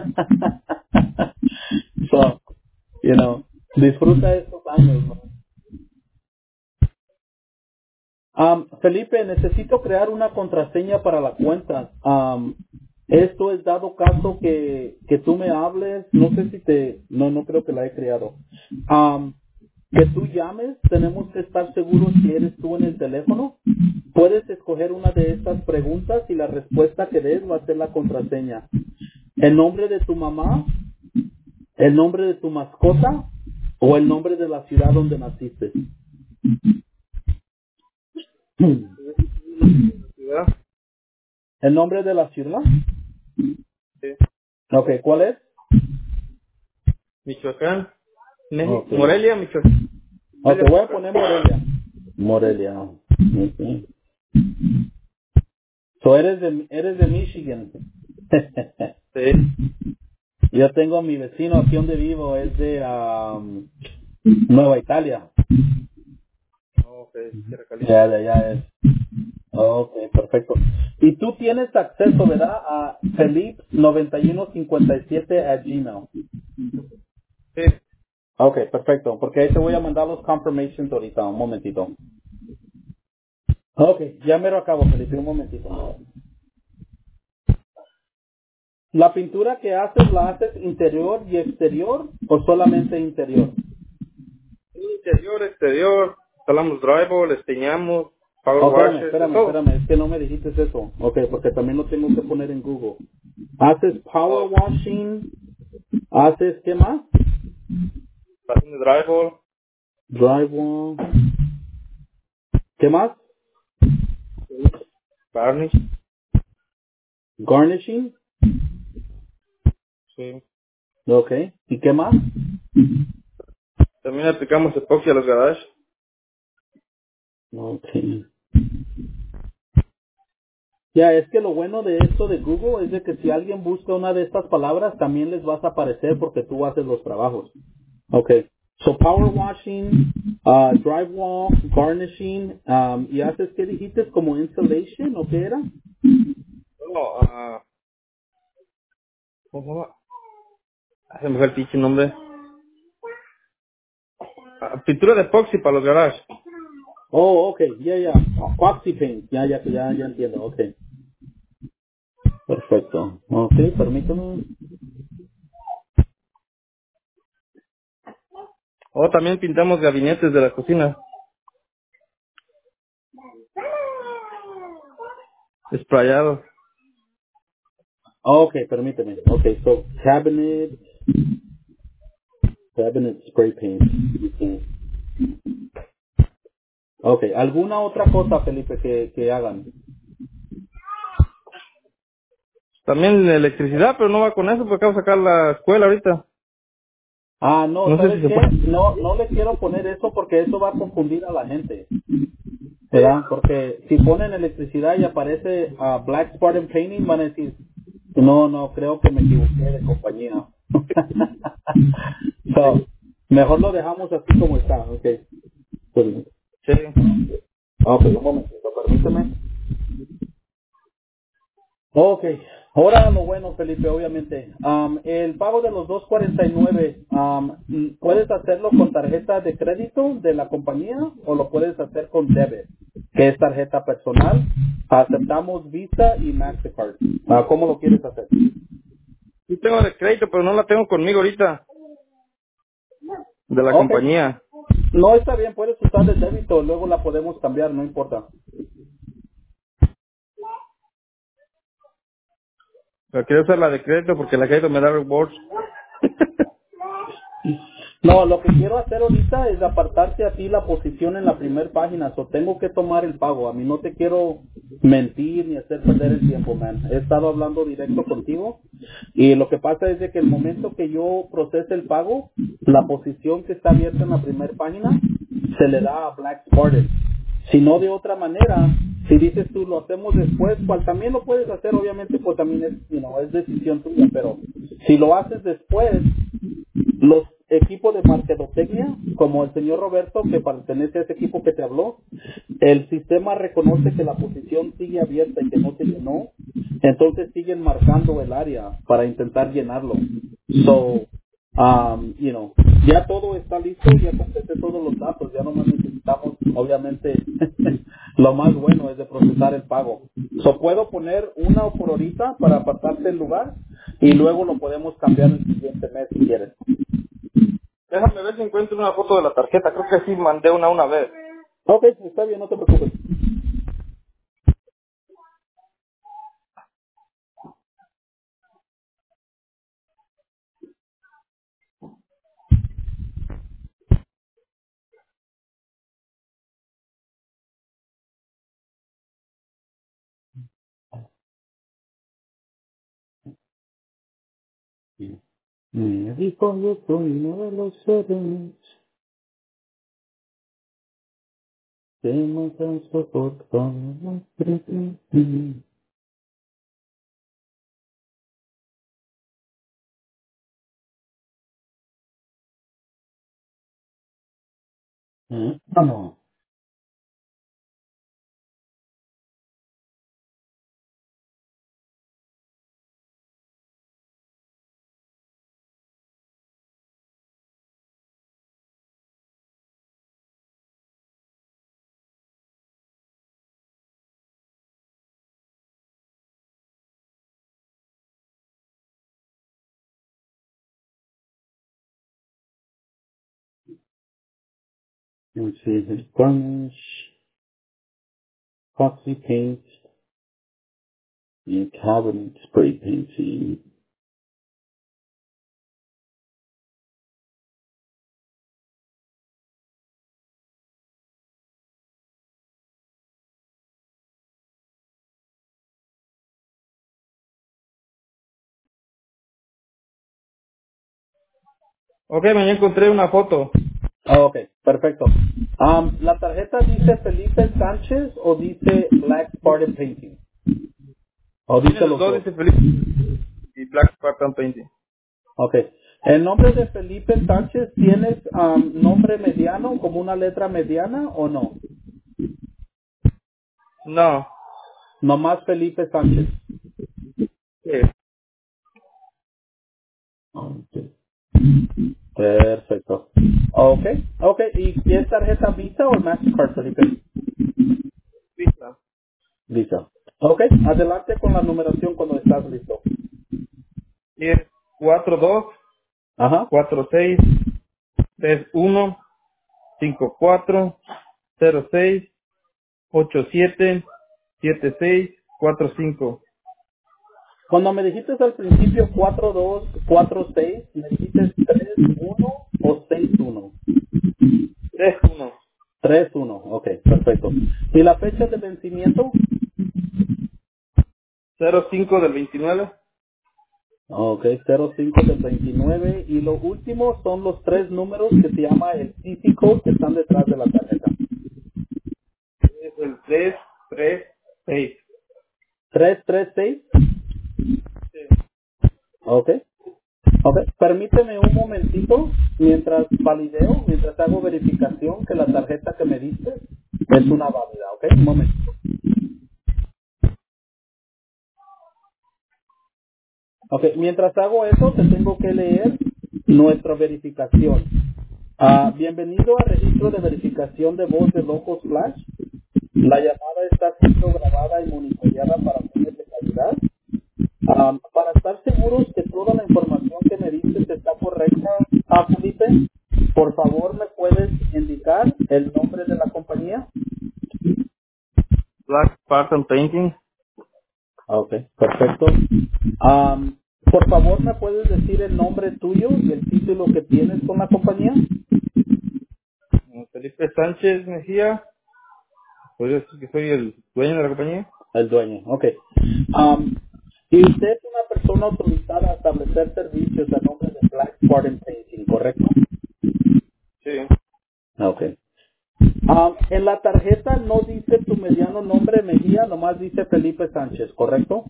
So, you know, disfruta estos años, ¿no? Um, Felipe, necesito crear una contraseña para la cuenta. Um, esto es dado caso que, que tú me hables, no sé si te, no, no creo que la he creado. Um, que tú llames, tenemos que estar seguros si eres tú en el teléfono. Puedes escoger una de estas preguntas y la respuesta que des va a ser la contraseña. El nombre de tu mamá, el nombre de tu mascota o el nombre de la ciudad donde naciste. ¿Ciudad? ¿El nombre de la ciudad? Sí. Ok, ¿cuál es? Michoacán. Meji- Ok. Morelia, Michoacán. Ok, Morelia, voy a Michoacán. poner Morelia. Morelia. Ok. So eres de, eres de Michigan. Sí. Yo tengo a mi vecino aquí donde vivo, es de um, Nueva Italia. Ok, Tierra Caliente. Ya, de allá es. Ok, perfecto. Y tú tienes acceso, ¿verdad? A Felipe noventa y uno cincuenta y siete a Gmail. Sí. Ok, perfecto. Porque ahí te voy a mandar los confirmations ahorita, un momentito. Ok, ya me lo acabo, Felipe, un momentito. ¿La pintura que haces la haces interior y exterior o solamente interior? Interior, exterior, instalamos drywall, les teñamos, power Oh, espérame, washes, de espérame, todo. espérame, es que no me dijiste eso. Ok, porque también lo tengo que poner en Google. ¿Haces Oh, power washing? ¿Haces qué más? instalación de drywall, Drywall. ¿Qué más? varnish, Garnishing. sí. Ok. ¿Y qué más? También aplicamos epoxi a los garages. Ok. Ya, es que lo bueno de esto de Google es de que si alguien busca una de estas palabras, también les vas a aparecer porque tú haces los trabajos. Okay. So power washing, uh, drywall, garnishing, um, y haces, ¿qué dijiste? ¿Como insulation o qué era? No, ah, ¿cómo se llama? Ah, se me fue el pinche nombre. Ah, pintura de epoxi para los garages. Oh, okay, ya, ya. Epoxy paint. Ya, ya, ya, ya entiendo. Okay. Perfecto. Okay, permítame. O también pintamos gabinetes de la cocina. Esprayado. Okay, permíteme. Okay, so cabinet, cabinet spray paint. Okay. Okay, ¿alguna otra cosa, Felipe, que, que hagan? También electricidad, pero no va con eso porque acabo de sacar la escuela ahorita. Ah, no, No sé ¿sabes si se qué? puede. No, no le quiero poner eso porque eso va a confundir a la gente. ¿Verdad? Porque si ponen electricidad y aparece uh, Black Spartan Painting, van a decir, no, no, creo que me equivoqué de compañía. So, mejor lo dejamos así como está, ok. Pues, Sí. ok, un momentito, permíteme. Ok, ahora lo bueno, Felipe, obviamente. Um, el pago de los dos cuarenta y nueve, um, ¿puedes hacerlo con tarjeta de crédito de la compañía o lo puedes hacer con debit, que es tarjeta personal? Aceptamos Visa y Mastercard. Ah, ¿Cómo lo quieres hacer? Sí tengo de crédito, pero no la tengo conmigo ahorita. De la Ok, compañía. no está bien, puedes usar el débito, luego la podemos cambiar, no importa. Pero quiero usar la de crédito porque la crédito me da rewards. No, lo que quiero hacer ahorita es apartarte a ti la posición en la primera página. So tengo que tomar el pago. A mí no te quiero mentir ni hacer perder el tiempo, man. He estado hablando directo contigo y lo que pasa es de que el momento que yo procese el pago, la posición que está abierta en la primera página se le da a Black Spartan. Si no de otra manera, si dices tú lo hacemos después, cual también lo puedes hacer, obviamente, pues también es, you know, es decisión tuya, pero si lo haces después, los equipos de mercadotecnia, como el señor Roberto, que pertenece a ese equipo que te habló, el sistema reconoce que la posición sigue abierta y que no se llenó, entonces siguen marcando el área para intentar llenarlo. So, um, you know, ya todo está listo, ya completé todos los datos, ya nomás necesitamos, obviamente, lo más bueno es de procesar el pago. So, puedo poner una por ahorita para apartarte el lugar y luego lo podemos cambiar el siguiente mes si quieres. Déjame ver si encuentro una foto de la tarjeta. Creo que sí mandé una una vez. Ok, está bien, no te preocupes. Me dijo yo soy uno de los seres que más han soportado la presión. ¿Eh? Ah, no. Let's see, the varnish, epoxy paint, y cabinet spray painting. Ok, me encontré una foto. Ah, ok, perfecto. Um, ¿La tarjeta dice Felipe Sánchez o dice Black Spartan Painting? ¿O Tiene dice los los dos, dos? dice Felipe. Y Black Spartan Painting. Ok. ¿El nombre de Felipe Sánchez tienes um, nombre mediano, como una letra mediana o no? No. Nomás Felipe Sánchez. Sí. Ok. Perfecto. Ok, ok. ¿Y es tarjeta Visa o Mastercard, Felipe? Vista. Visa. Ok, adelante con la numeración cuando estás listo. Y es cuatro dos Ajá. cuatro seis tres uno cinco cuatro cero seis ocho siete siete seis cuatro cinco. Cuando me dijiste al principio cuatro dos cuatro seis, ¿me dijiste tres uno o seis uno? tres uno. tres uno, ok, perfecto. ¿Y la fecha de vencimiento? cero cinco del veintinueve. Ok, cero cinco del veintinueve. Y lo último son los tres números que se llama el C C code que están detrás de la tarjeta. Es el tres tres seis. tres tres seis. Sí. Ok, ok. Permíteme un momentito mientras valideo, mientras hago verificación que la tarjeta que me diste es una válida, ok. Un momento. Ok, mientras hago eso, te tengo que leer nuestra verificación. Ah, bienvenido al registro de verificación de voz de Locos Flash. La llamada está siendo grabada y monitoreada para fines de calidad. Ah, para estar seguros que toda la información que me dices está correcta, ah, Felipe, por favor me puedes indicar el nombre de la compañía. Black Spartan Painting. Ok, perfecto. Am, por favor me puedes decir el nombre tuyo y el título que tienes con la compañía. Felipe Sánchez Mejía. Podría decir que soy el dueño de la compañía. El dueño, ok. Am, y usted es una persona autorizada a establecer servicios a nombre de Black Spartan Painting, ¿correcto? Sí. Ok. Am, en la tarjeta no dice tu mediano nombre Mejía, nomás dice Felipe Sánchez, ¿correcto?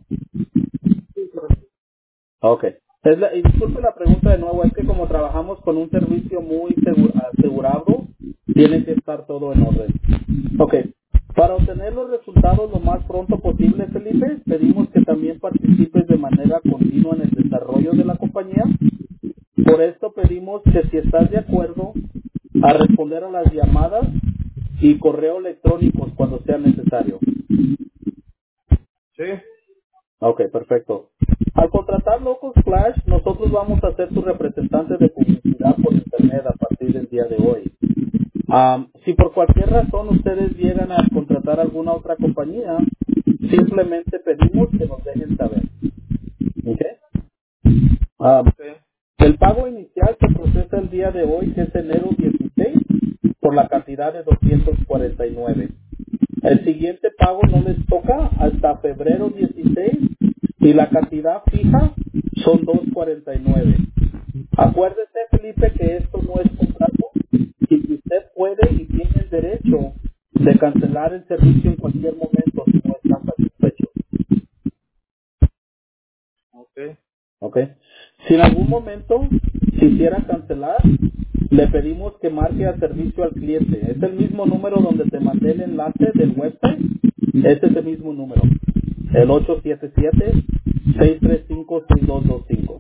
Ok. Es la- y disculpe la pregunta de nuevo, es que como trabajamos con un servicio muy segu- asegurado, tiene que estar todo en orden. Ok. Para obtener los resultados lo más pronto posible, Felipe, pedimos que también participes de manera continua en el desarrollo de la compañía. Por esto pedimos que si estás de acuerdo a responder a las llamadas y correo electrónicos cuando sea necesario. Sí. Ok, perfecto. Al contratar Locos Flash, nosotros vamos a ser tu representante de publicidad por internet a partir del día de hoy. Am, si por cualquier razón ustedes llegan a contratar alguna otra compañía, simplemente pedimos que nos dejen saber. ¿Ok? Am, Sí. el pago inicial se procesa el día de hoy, que es enero dieciséis, por la cantidad de doscientos cuarenta y nueve. El siguiente pago no les toca hasta febrero dieciséis y la cantidad fija son doscientos cuarenta y nueve. Acuérdese, Felipe, que esto no es contrato y que usted puede y tiene el derecho de cancelar el servicio en cualquier momento si no están satisfechos. Ok. ¿Ok? Si en algún momento quisiera cancelar, le pedimos que marque a servicio al cliente. Es el mismo número donde te mandé el enlace del website. Es ese mismo número. El ocho siete siete, seis tres cinco, seis dos dos cinco.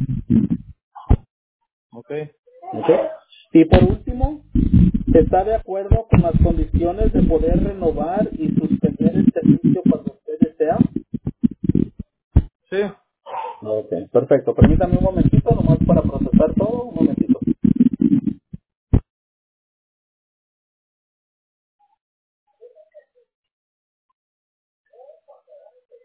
Ok. ¿Ok? Y por último, ¿está de acuerdo con las condiciones de poder renovar y suspender el servicio cuando usted desea? Sí. Ok, perfecto. Permítame un momentito nomás para procesar todo. Un momentito.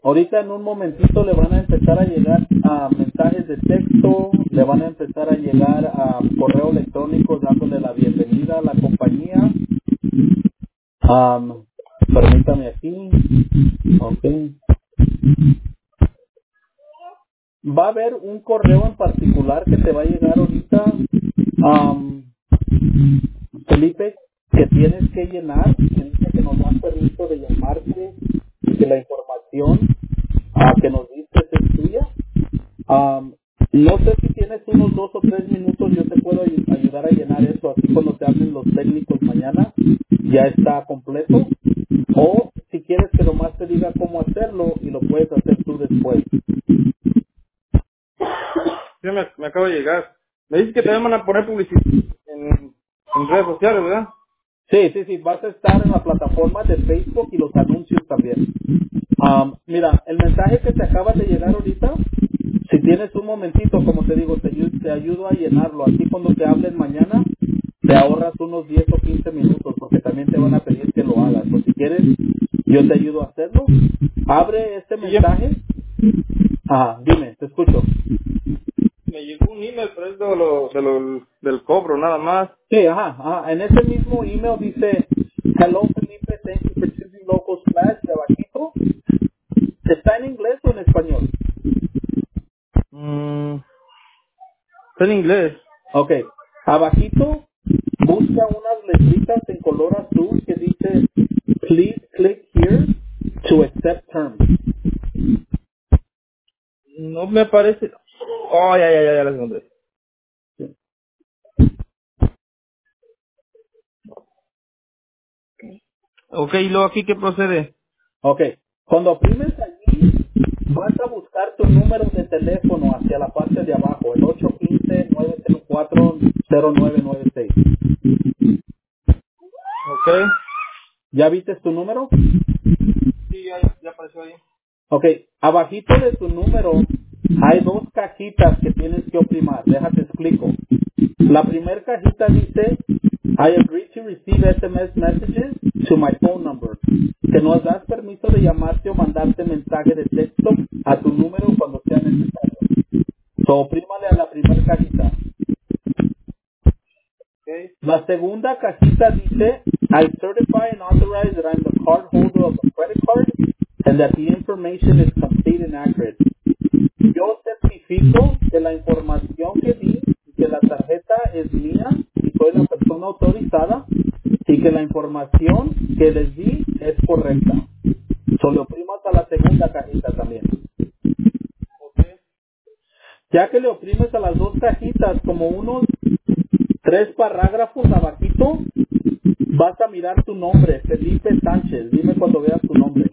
ahorita en un momentito le van a empezar a llegar a mensajes de texto, le van a empezar a llegar a correo electrónico dándole la bienvenida a la compañía. Um, permítame aquí. Okay. Va a haber un correo en particular que te va a llegar ahorita, um, Felipe, que tienes que llenar, que dice que nos dan permiso de llamarte y que la información ah, que nos diste es tuya. Um, no sé si tienes unos dos o tres minutos, yo te puedo ay- ayudar a llenar eso, así cuando te hablen los técnicos mañana ya está completo. O si quieres que nomás te diga cómo hacerlo y lo puedes hacer tú después. Sí, me, me acaba de llegar. Me dice que te van a poner publicidad en, en redes sociales, ¿verdad? Sí, sí, sí, vas a estar en la plataforma de Facebook y los anuncios también. Um, mira, el mensaje que te acaba de llegar ahorita, si tienes un momentito, como te digo, te, ayu- te ayudo a llenarlo. Así cuando te hablen mañana, te ahorras unos diez o quince minutos, porque también te van a pedir que lo hagas. O si quieres, yo te ayudo a hacerlo. Abre este Sí, ya mensaje. Ajá, dime, te escucho. me llegó un email, pero es de lo, de lo, del cobro, nada más. Sí, ajá, ajá. En ese mismo email dice, hello Felipe, thank you for choosing local slash de abajito. ¿Está en inglés o en español? Mm, está en inglés. Ok. Abajito, busca unas letritas en color azul que dice, please click here to accept terms. No me aparece. Oh, ya, ya, ya, ya las encontré. Ok, ¿y luego aquí qué procede? Ok. Cuando oprimes allí, vas a buscar tu número de teléfono hacia la parte de abajo, el ocho uno cinco, nueve cero cuatro, cero nueve nueve seis. Ok. ¿Ya viste tu número? Sí, ya, ya apareció ahí. Ok, abajito de tu número hay dos cajitas que tienes que oprimir. Déjate explico. La primera cajita dice, I agree to receive S M S messages to my phone number. Que nos das permiso de llamarte o mandarte mensaje de texto a tu número cuando sea necesario. So, oprímale a la primera cajita. Ok. La segunda cajita dice, I certify and authorize that I'm the card holder of the credit card and that the information is complete and accurate. Yo certifico que la información que di y que la tarjeta es mía y soy la persona autorizada y que la información que les di es correcta. Solo oprimas a la segunda cajita también. Ya que le oprimes a las dos cajitas como unos tres parágrafos abajito, vas a mirar tu nombre, Felipe Sánchez. Dime cuando veas tu nombre.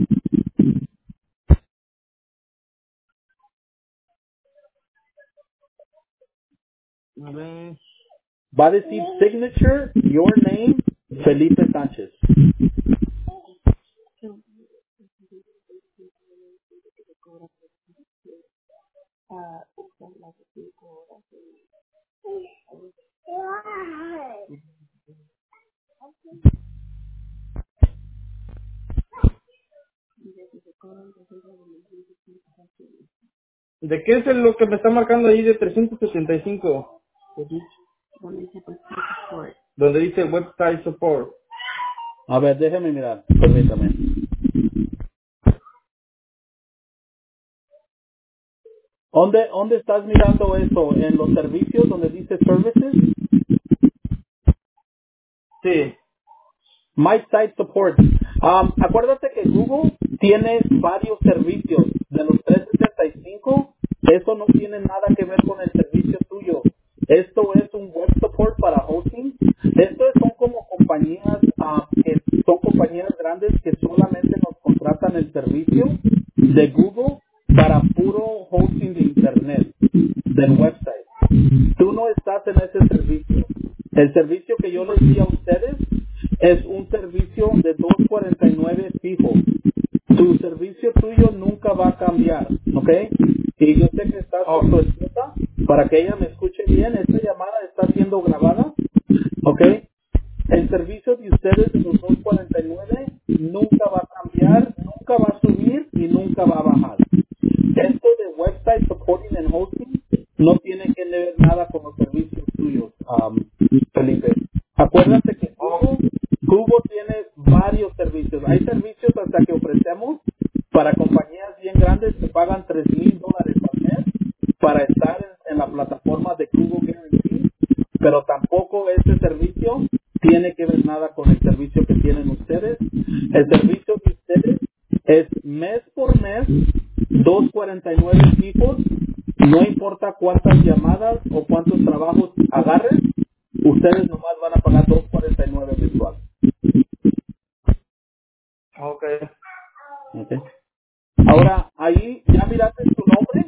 A ver. Va a decir signature, your name, Felipe Sánchez. ¿De qué es el- lo que me está marcando ahí de trescientos setenta y cinco? Donde dice website support. A ver, déjeme mirar, permítame. ¿Dónde, ¿Dónde estás mirando eso? ¿En los servicios donde dice services? Sí. My Site Support. Um, acuérdate que Google tiene varios servicios. De los trescientos sesenta y cinco, eso no tiene nada que ver con el servicio tuyo. Esto es un web support para hosting. Esto son como compañías ah, que son compañías grandes que solamente nos contratan el servicio de Google para puro hosting de internet, del website. Tú no estás en ese servicio. El servicio que yo les di a ustedes es un servicio de doscientos cuarenta y nueve fijo. Tu servicio tuyo nunca va a cambiar, ¿ok? Y yo sé que estás Oh, con tu esposa, para que ella me escuche bien, esta llamada está siendo grabada, ¿ok? El servicio de ustedes de los doscientos cuarenta y nueve nunca va a cambiar, nunca va a subir y nunca va a bajar. Esto de website supporting and hosting no tiene que ver nada con los servicios tuyos, um, Felipe. Acuérdate que Google, Google tiene varios servicios. Hay servicios hasta que ofrecemos para compañías bien grandes que pagan tres mil dólares al mes para estar en, en la plataforma de Google Guarantee, pero tampoco este servicio tiene que ver nada con el servicio que tienen ustedes. El servicio de ustedes es mes por mes, doscientos cuarenta y nueve fijos, no importa cuántas llamadas o cuántos trabajos agarren, ustedes nomás van a pagar doscientos cuarenta y nueve mensual. Ok. Okay. Ahora, ahí, ¿ya miraste tu nombre?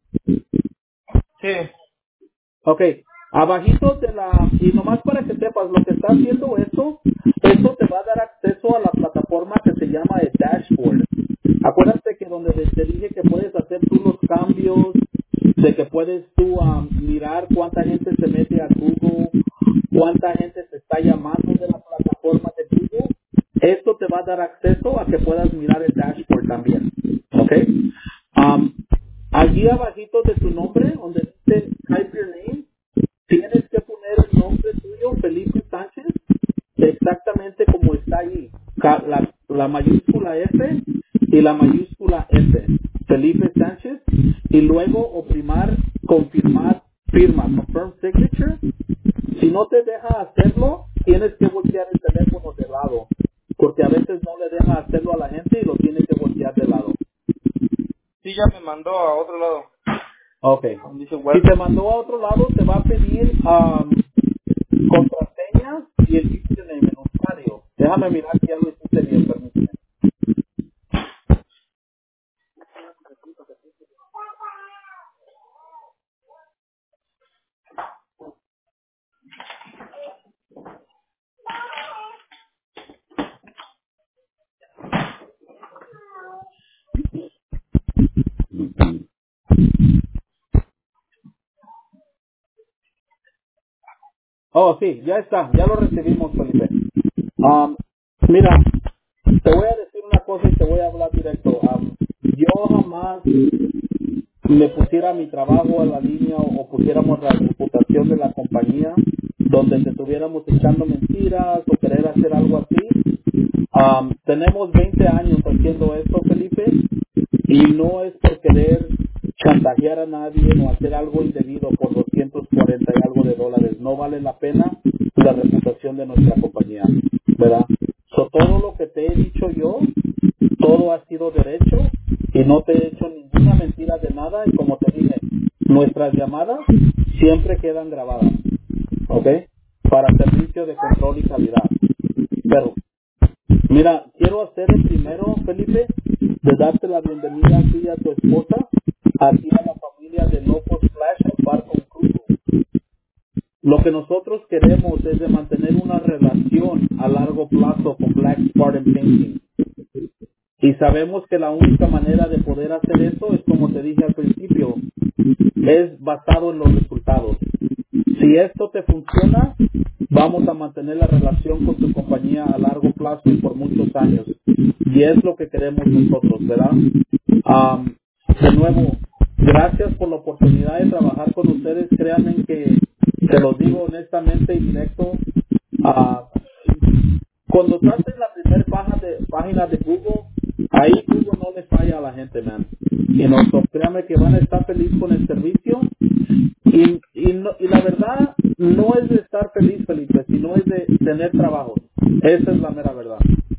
Sí. Ok, abajito de la, y nomás para que sepas, lo que está haciendo esto, esto te va a dar acceso a la plataforma que se llama el dashboard. Acuérdate que donde te te dije que puedes hacer tú los cambios, de que puedes tú um, mirar cuánta gente se mete a Google, cuánta gente se está llamando de la plataforma de Google, esto te va a dar acceso a que puedas mirar el dashboard también. ¿Ok? Um, allí abajito de tu nombre, donde dice type your name, tienes que poner el nombre tuyo, Felipe Sánchez, exactamente como está ahí. Ca- La, la mayúscula F y la mayúscula F. Felipe Sánchez. Y luego oprimar, confirmar, firma, confirm signature. Si no te deja hacerlo, tienes que voltear el teléfono de lado. Porque a veces no le deja hacerlo a la gente y lo tienes que voltear de lado. Sí, ya me mandó a otro lado. Ok. Dice Si web. te mandó a otro lado, te va a pedir um, contraseña y el username en usuario. Déjame mirar si ya lo hiciste bien, permíteme. Oh, sí, ya está, ya lo recibimos, Felipe. Um, mira, te voy a decir una cosa y te voy a hablar directo. Um, yo jamás le pusiera mi trabajo a la línea o, o pusiéramos la reputación de la compañía donde te estuviéramos echando mentiras o querer hacer algo así. Um, tenemos veinte años haciendo esto, Felipe, y no es por querer chantajear a nadie o hacer algo indebido por doscientos cuarenta y algo de dólares. No vale la pena la reputación de nuestra compañía, ¿verdad? So, todo lo que te he dicho yo, todo ha sido derecho y no te he hecho ninguna mentira de nada y como te dije, nuestras llamadas siempre quedan grabadas, ¿ok? Para servicio de control y calidad. Pero mira, quiero hacer el primero, Felipe, de darte la bienvenida a ti y a tu esposa, aquí a la familia de Locos Flash al Bar con Cruz. Lo que nosotros queremos es de mantener una relación a largo plazo con Black Spartan Painting. Y sabemos que la única manera de poder hacer eso es, como te dije al principio, es basado en los resultados. Si esto te funciona, vamos a mantener la relación con tu compañía a largo plazo y por muchos años. Y es lo que queremos nosotros, ¿verdad? Am, de nuevo, gracias por la oportunidad de trabajar con ustedes. Créanme que te lo digo honestamente y directo. ah, Cuando estás en la primera página de, página de Google, ahí Google no le falla a la gente, man. Y no, so, créanme que van a estar felices con el servicio. Y, y, no- y la verdad, no es de estar feliz, Felipe, sino es de tener trabajo. Esa es la mera verdad.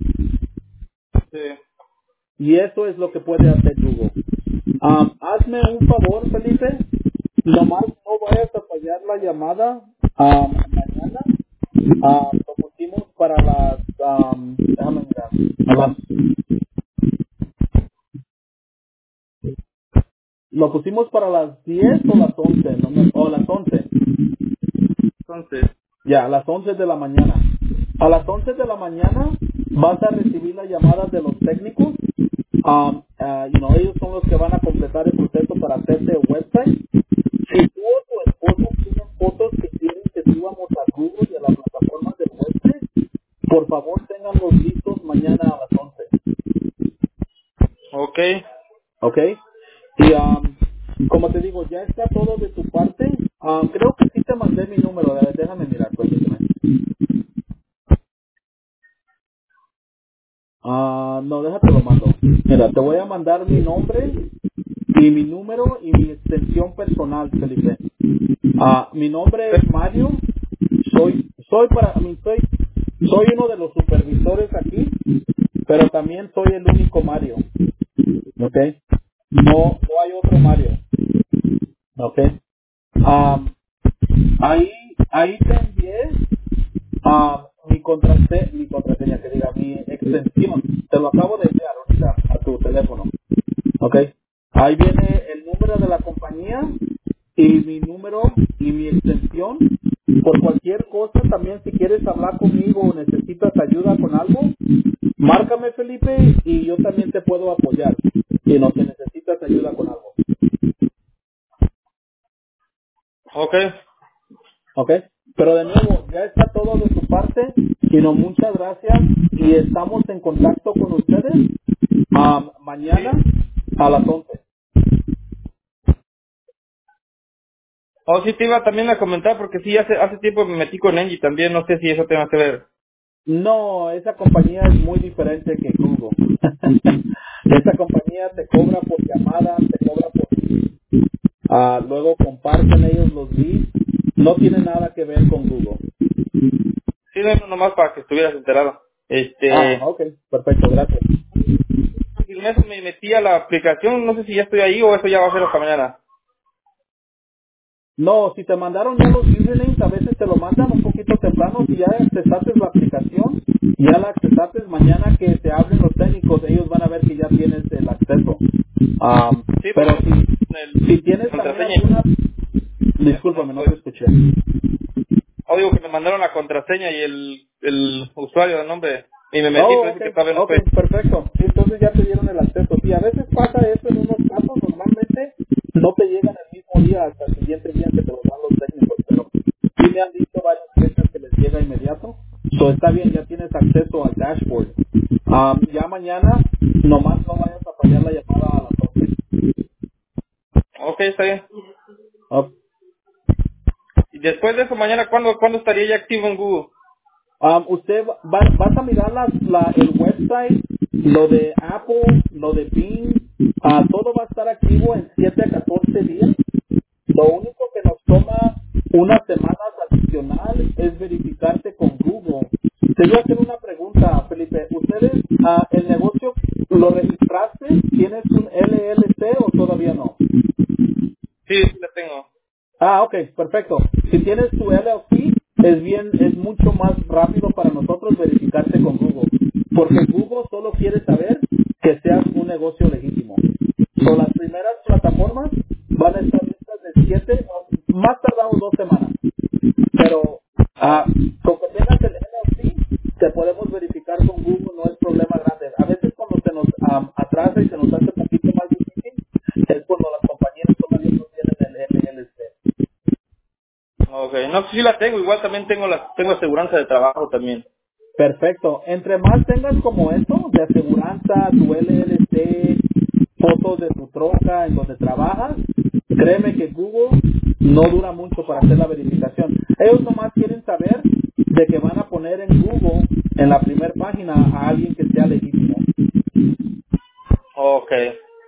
Sí. Y eso es lo que puede hacer Google. Um, hazme un favor, Felipe. Nomás no vayas a fallar la llamada um, mañana. Ah, lo pusimos para las... um, déjame mirar. A las- lo pusimos para las diez o las once. No me- o las once. Entonces, Ya, a las once de la mañana. A las once de la mañana vas a recibir las llamadas de los técnicos. Um, ah, you know, ellos son los que van a completar el proceso para hacerte el website. Si tú o tu esposo tienen fotos que quieren que subamos a Google y a la plataforma del website, por favor, ténganlos listos mañana a las once. Ok. ¿Ok? Y um, como te digo, ya está todo de tu parte. Um, creo que sí te mandé mi número. A ver, déjame mirar, permíteme. Ah, no, déjate lo mando. Mira, te voy a mandar mi nombre y mi número y mi extensión personal, Felipe. Ah, mi nombre es Mario. Soy, soy para mí, soy, soy uno de los supervisores aquí, pero también soy el único Mario. ¿Ok? No, no hay otro Mario. ¿Ok? Ah, ahí, ahí te envié ah, mi, contrase- mi contraseña, que diga, mi extensión. Te lo acabo de enviar ahorita a tu teléfono. ¿Ok? Ahí viene el número de la compañía y mi número y mi extensión. Por cualquier cosa, también si quieres hablar conmigo o necesitas ayuda con algo, márcame, Felipe, y yo también te puedo apoyar si no te necesitas ayuda con algo. Ok. ¿Ok? Pero de nuevo, ya está todo de tu parte. Sino muchas gracias y estamos en contacto con ustedes ah, mañana Sí. a las once. Oh, sí, te iba también a comentar, porque sí, hace, hace tiempo me metí con Engie también, no sé si eso tenga que ver. No, esa compañía es muy diferente que Google. Esa compañía te cobra por llamada, te cobra por ah, luego comparten ellos los leads. No tiene nada que ver con Google. Sí, no, no, nomás para que estuvieras enterado. Ah, Este, ok, perfecto, gracias. y en eso me metí a la aplicación, no sé si ya estoy ahí o eso ya va a ser hasta mañana. No, si te mandaron ya los usernames, a veces te lo mandan un poquito temprano. Si ya accesaste la aplicación, ya la accesaste, mañana que te hablen los técnicos, ellos van a ver que ya tienes el acceso. Am, Sí, pero porque si, el si tienes también contraseña, alguna... ya no Discúlpame, no te estoy. escuché. O digo que me mandaron la contraseña y el, el usuario de nombre y me metí, Oh, pero ok, dice que todavía no ok, estoy. perfecto. Sí, entonces ya te dieron el acceso. Sí, a veces pasa eso en unos casos, normalmente no te llegan el mismo día hasta el siguiente día que te lo dan los técnicos, pero sí me han dicho varias veces que les llega inmediato. So, está bien, ya tienes acceso al dashboard. Am, ya mañana, nomás no vayas a fallar la llamada a las once. Ok, está bien. Ok. Y después de eso, mañana, ¿cuándo, ¿cuándo estaría ya activo en Google? Um, usted va, va- vas a mirar la, la- el website, lo de Apple, lo de Bing, ah, todo va a estar activo en siete a catorce días. Lo único que nos toma unas semanas adicional es verificarte con Google. Te voy a hacer una pregunta, Felipe. ¿Ustedes, ah, el negocio, lo registraste? ¿Tienes un L L C o todavía no? Sí, sí la tengo. Ah, ok, perfecto. Si tienes tu L L C, es bien, es mucho más rápido para nosotros verificarte con Google. Porque Google solo quiere saber que seas un negocio legítimo. So, las primeras plataformas van a estar listas de siete, o más tardado dos semanas. Pero ah, con que tengas el L L C, te podemos verificar con Google, no es problema grande. A veces cuando se nos am, atrasa y se nos hace un poquito más difícil, es cuando las compañías todavía no tienen el L L C. Ok, no, sí la tengo, igual también tengo la, tengo aseguranza de trabajo también. Perfecto. Entre más tengas como eso, de aseguranza, tu L L C, fotos de tu troca en donde trabajas, créeme que Google no dura mucho para hacer la verificación. Ellos nomás quieren saber de que van a poner en Google, en la primera página, a alguien que sea legítimo. Ok.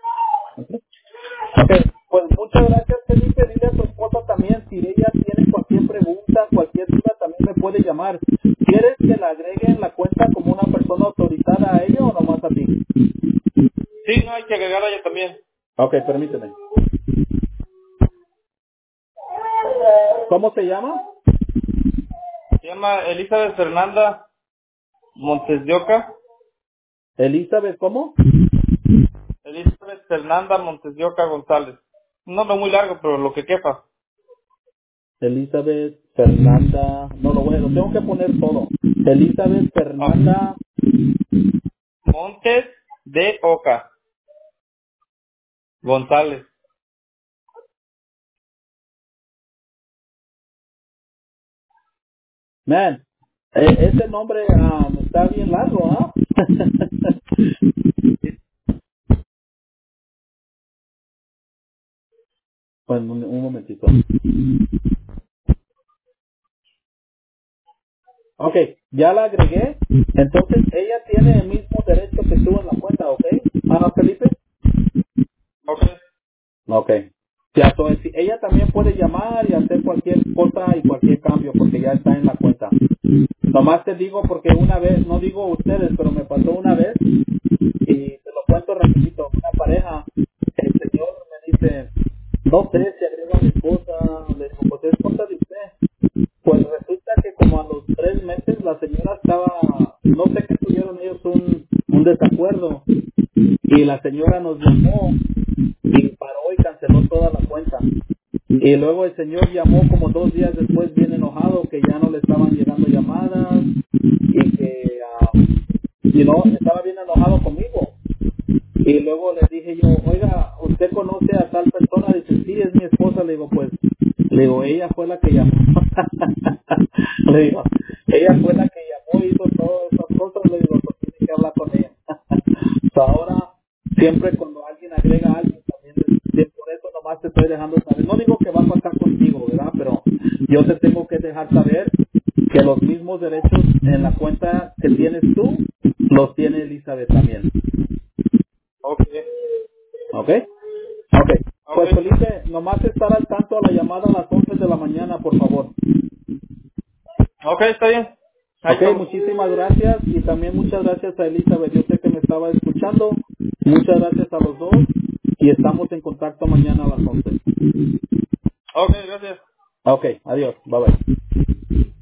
Ok, pues muchas gracias, Felipe. Dile a tu esposa también, si ella tiene cualquier pregunta, cualquier duda, también me puede llamar. ¿Quieres que la agregue en la cuenta como una persona autorizada a ella o nomás a ti? Sí, no hay que agregarla ya también. Ok, permíteme. ¿Cómo se llama? Se llama Elizabeth Fernanda Montes de Oca. Elizabeth, ¿cómo? Elizabeth Fernanda Montes de Oca González. Un nombre muy largo, pero lo que quepa. Elizabeth Fernanda, no lo voy a, lo tengo que poner todo. Elizabeth Ah, Fernanda, Montes de Oca González. man, e- ese nombre ah, está bien largo, ¿ah? Bueno, un, un momentito. Ok, ya la agregué. Entonces, ella tiene el mismo derecho que tú en la cuenta, ¿ok? Ah, Felipe. Ok. Ok. Ya, so, si- ella también puede llamar y hacer cualquier cosa y cualquier cambio porque ya está en la cuenta. Nomás te digo porque una vez, no digo ustedes, pero me pasó una vez y te lo cuento rapidito. Una pareja, el señor me dice, no sé si agrego a mi esposa, le digo, pues es cosa de usted. Pues resulta que como a los tres meses la señora estaba, no sé qué tuvieron ellos un, un desacuerdo y la señora nos llamó y paró y canceló toda la cuenta. Y luego el señor llamó como dos días después bien enojado que ya no le estaban llegando llamadas y que, ah, you know, estaba bien enojado conmigo. Y luego le dije yo, oiga, ¿usted conoce a tal persona? Dice, sí, es mi esposa. Le digo, pues, le digo, ella fue la que llamó. Le digo, ella fue la que llamó y hizo todas esas cosas. Le digo, pues tiene que hablar con ella. So, ahora, siempre cuando alguien agrega a alguien, también es- por eso nomás te estoy dejando saber. No digo que va a pasar contigo, ¿verdad? Pero yo te tengo que dejar saber que los mismos derechos en la cuenta que tienes tú, los tiene Elizabeth también. Ok. ¿Ok? Ok. Ok. Pues Felipe, nomás estar al tanto a la llamada a las once de la mañana, por favor. Ok, está bien. Ahí Ok, estamos. muchísimas gracias y también muchas gracias a Elizabeth. Yo sé que me estaba escuchando. Muchas gracias a los dos y estamos en contacto mañana a las once. Ok, gracias. Ok, adiós. Bye bye.